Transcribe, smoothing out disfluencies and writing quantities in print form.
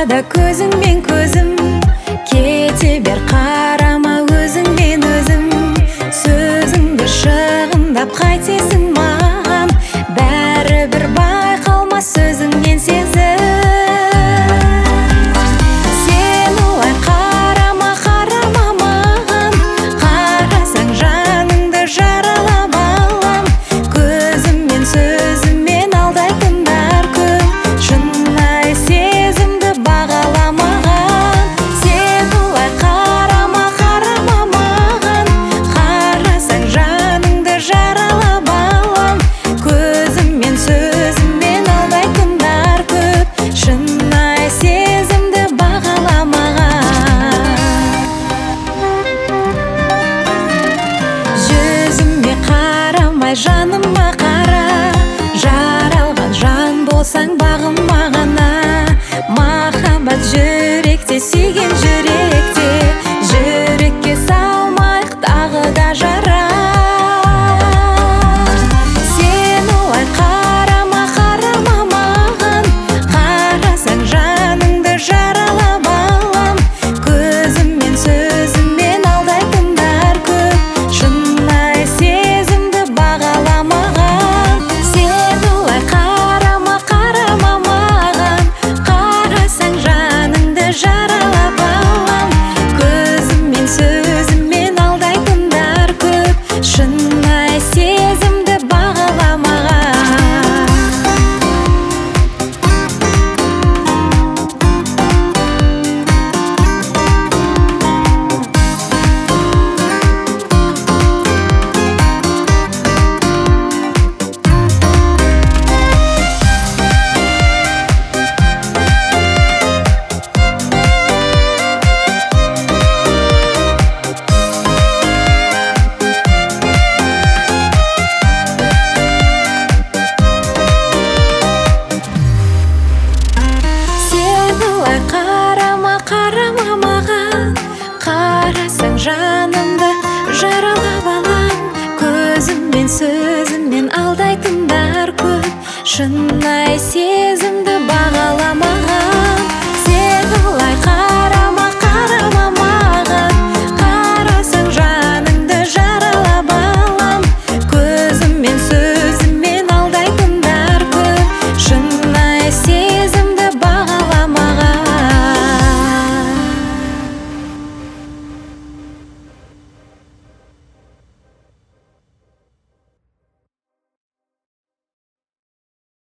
арада көзіңмен көзім, кете бер қарама өзіңмен өзім. Сөзіңді шығындап қайтесің маған, бәрібір байқалмас сөзіңнен сезім. Сен олай қарама, қарама маған, қарасаң жаныңды жаралап алам. Көзіммен сөзіммен алдайтындар көп, шынайы сезімді бағаламаған. Сен олай қарама, қарама маған, қарасаң жаныңды жаралап алам. Көзіммен сөзіммен алдайтындар көп, шынайы сезімді бағаламаған. Жүзіме қарамай жаныма қара, жаралған жан болсаң бағыма ғана. Махаббат жүректе, сүйген жүректе, жүрекке салмайық тағы да жара. Сен олай қарама, қарама маған, қарасаң жаныңды жаралап алам. Көзіммен сөзіммен алдайтындар көп, шынайы сезімді бағаламаған. Сен олай қарама, қарама маған, қарасаң жаныңды жаралап алам. Көзіммен сөзіммен алдайтындар көп, шынайы сезімді бағаламаған. Сен олай қарама, қарама маған, қарасаң жанымды жаралап алам. Көзіммен сөзіммен алдайтындар көп, шынайы